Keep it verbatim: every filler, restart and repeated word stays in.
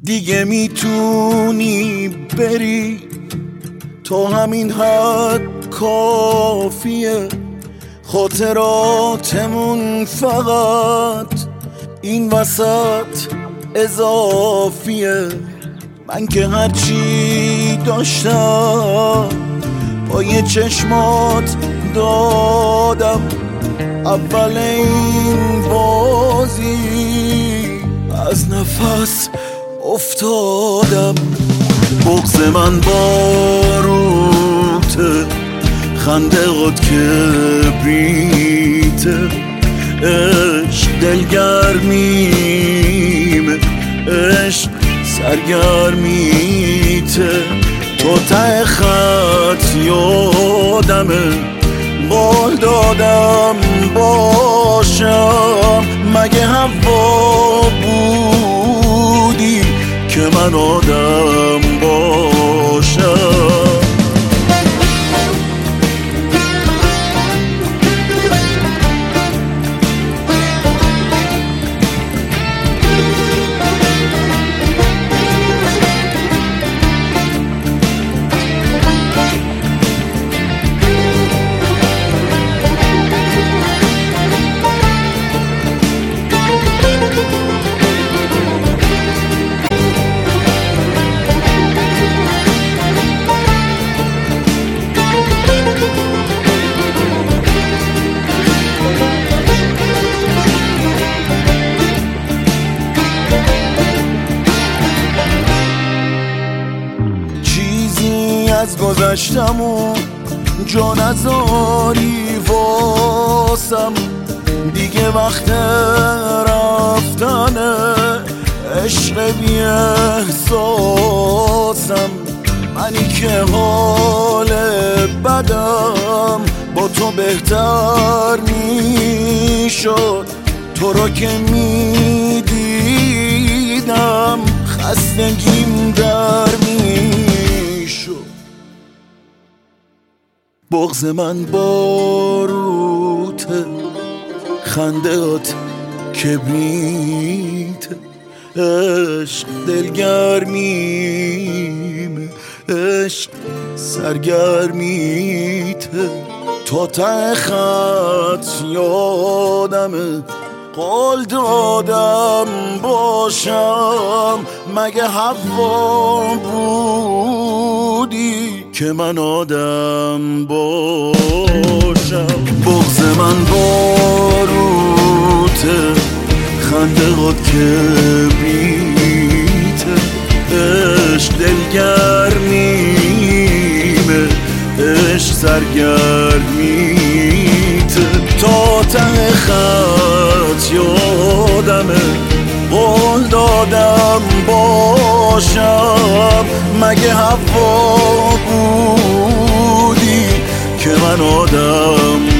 دیگه میتونی بری، تو همین حد کافیه. خاطراتمون فقط این وسط اضافیه. من که هرچی داشتم پای چشمات دادم، اول این بازی از نفس افتادم. بغض من باروته، خنده هات کبریته، عشق دلگرمیمه، عشق سرگرمیته. تو ته خط یادمه، قول دادم باشم. مگه هوا بودی که من آدم باشم؟ از گذشتمون جا نذاری واسم، دیگه وقت رفتنه، عشق بی احساسم. منی که حال بدم با تو بهتر میشد، تو رو که میدیدم خستگیم در میشد. بغض من باروته، خنده هات کبریته، عشق دلگرمیمه، عشق سرگرمیته. تا ته خط یادمه، قول دادم باشم. مگه هوا بودی که من آدم باشم؟ بغض من باروته، خنده هات کبریته، عشق دلگرمیمه، عشق سرگرمیته. تا ته خط یادمه، قول دادم باشم. مگه هوا بودی که من آدم